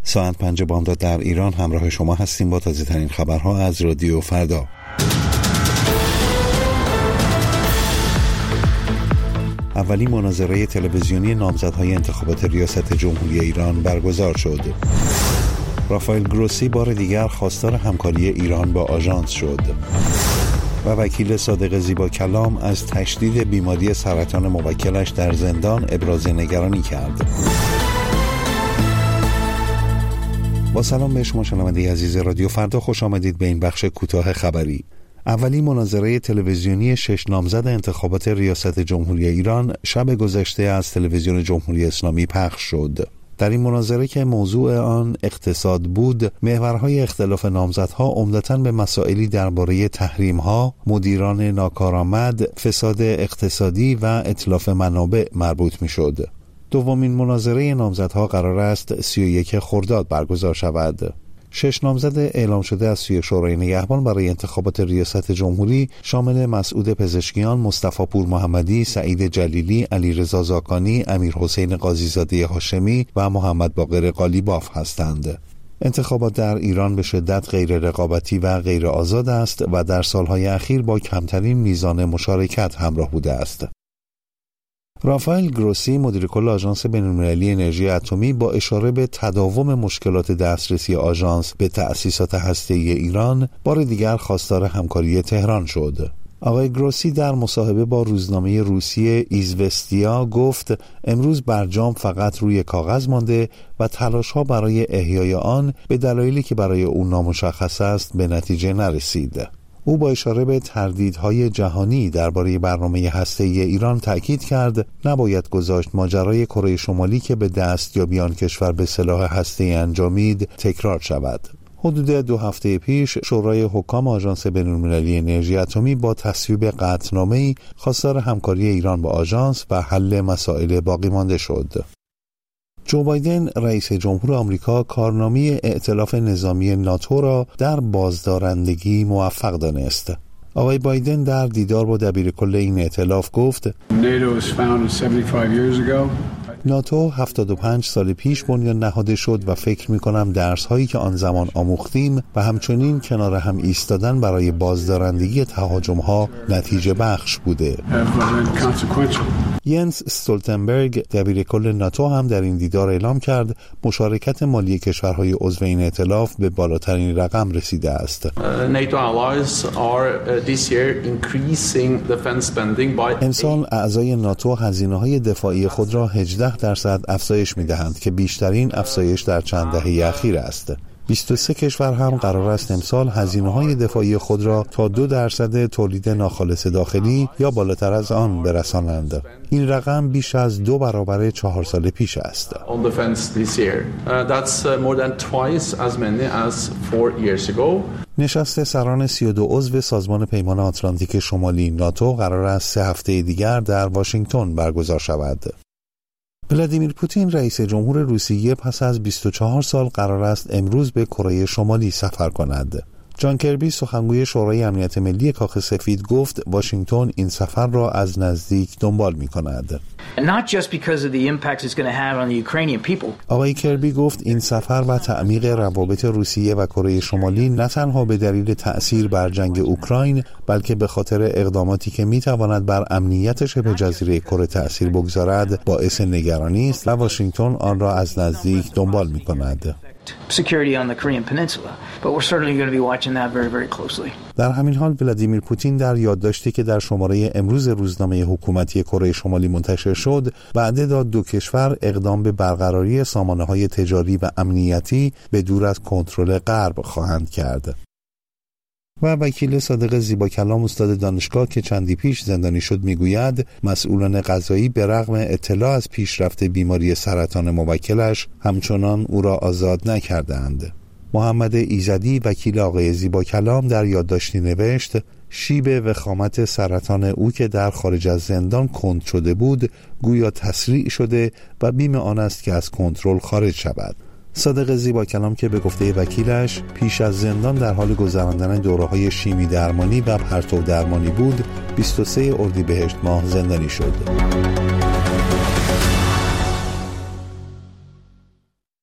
ساعت 5 بامداد در ایران همراه شما هستیم با تازه ترین خبرها از رادیو فردا. اولین مناظره تلویزیونی نامزدهای انتخابات ریاست جمهوری ایران برگزار شد. رافائل گروسی بار دیگر خواستار همکاری ایران با آژانس شد و وکیل صادق زیباکلام از تشدید بیماری سرطان موکلش در زندان ابراز نگرانی کرد. با سلام به شما شنونده عزیز رادیو فردا، خوش آمدید به این بخش کوتاه خبری. اولین مناظره تلویزیونی 6 نامزد انتخابات ریاست جمهوری ایران شب گذشته از تلویزیون جمهوری اسلامی پخش شد. در این مناظره که موضوع آن اقتصاد بود، محورهای اختلاف نامزدها عمدتاً به مسائلی درباره تحریم‌ها، مدیران ناکارآمد، فساد اقتصادی و اتلاف منابع مربوط می‌شد. دومین مناظره نامزدها قرار است 31 خرداد برگزار شود. 6 نامزد اعلام شده از سوی شورای نگهبان برای انتخابات ریاست جمهوری شامل مسعود پزشکیان، مصطفی پور محمدی، سعید جلیلی، علیرضا زاکانی، امیرحسین قاضیزاده هاشمی و محمد باقر قالیباف هستند. انتخابات در ایران به شدت غیر رقابتی و غیر آزاد است و در سالهای اخیر با کمترین میزان مشارکت همراه بوده است. رافائل گروسی مدیر کل آژانس بین‌المللی انرژی اتمی با اشاره به تداوم مشکلات دسترسی آژانس به تأسیسات هسته‌ای ایران بار دیگر خواستار همکاری تهران شد. آقای گروسی در مصاحبه با روزنامه روسی ایزوستیا گفت امروز برجام فقط روی کاغذ مانده و تلاش‌ها برای احیای آن به دلایلی که برای او نامشخص است به نتیجه نرسید. او با اشاره به تردیدهای جهانی درباره برنامه هسته‌ای ایران تأکید کرد نباید گذاشت ماجرای کره شمالی که به دستیابی آن کشور به سلاح هسته‌ای انجامید تکرار شود. حدود 2 هفته پیش شورای حکام آژانس بین‌المللی انرژی اتمی با تصویب قطعنامه‌ای خواستار همکاری ایران با آژانس و حل مسائل باقی مانده شد. جو بایدن رئیس جمهور آمریکا کارنامه ائتلاف نظامی ناتو را در بازدارندگی موفق دانست. آقای بایدن در دیدار با دبیرکل این ائتلاف گفت ناتو 75 سال پیش بنیان نهاده شد و فکر می‌کنم درس‌هایی که آن زمان آموختیم و همچنین کنار هم ایستادن برای بازدارندگی تهاجم‌ها نتیجه بخش بوده. ینس استولتنبرگ دبیرکل ناتو هم در این دیدار اعلام کرد مشارکت مالی کشورهای عضو این ائتلاف به بالاترین رقم رسیده است. امسال اعضای ناتو هزینه‌های دفاعی خود را 18% افزایش می‌دهند که بیشترین افزایش در چند دهه اخیر است. 23 کشور هم قرار است امسال هزینه‌های دفاعی خود را تا 2% تولید ناخالص داخلی یا بالاتر از آن برسانند. این رقم بیش از 2 برابر 4 سال پیش است. نشست سران 32 عضو سازمان پیمان آتلانتیک شمالی ناتو قرار است 3 هفته دیگر در واشنگتن برگزار شود. ولادیمیر پوتین رئیس جمهور روسیه پس از 24 سال قرار است امروز به کره شمالی سفر کند. جان کربی سخنگوی شورای امنیت ملی کاخ سفید گفت واشنگتن این سفر را از نزدیک دنبال می‌کند. آقای کربی گفت این سفر و تعمیق روابط روسیه و کره شمالی نه تنها به دلیل تأثیر بر جنگ اوکراین بلکه به خاطر اقداماتی که می‌تواند بر امنیت شبه جزیره کره تأثیر بگذارد باعث نگرانی است و واشنگتن آن را از نزدیک دنبال می‌کند. در همین حال ولادیمیر پوتین در یادداشتی که در شماره امروز روزنامه حکومتی کره شمالی منتشر شد وعده داد 2 کشور اقدام به برقراری سامانه‌های تجاری و امنیتی به دور از کنترل غرب خواهند کرد. و وکیل صادق زیباکلام استاد دانشگاه که چندی پیش زندانی شد میگوید مسئولان قضایی به رغم اطلاع از پیشرفت بیماری سرطان موکلش همچنان او را آزاد نکردند. محمد ایزدی وکیل آقای زیباکلام در یادداشتی نوشت شیب وخامت سرطان او که در خارج از زندان کند شده بود گویا تسریع شده و بیم آن است که از کنترل خارج شود. صادق زیباکلام که به گفته وکیلش پیش از زندان در حال گذراندن دوره‌های شیمی درمانی و پرتو درمانی بود 23 اردیبهشت ماه زندانی شد.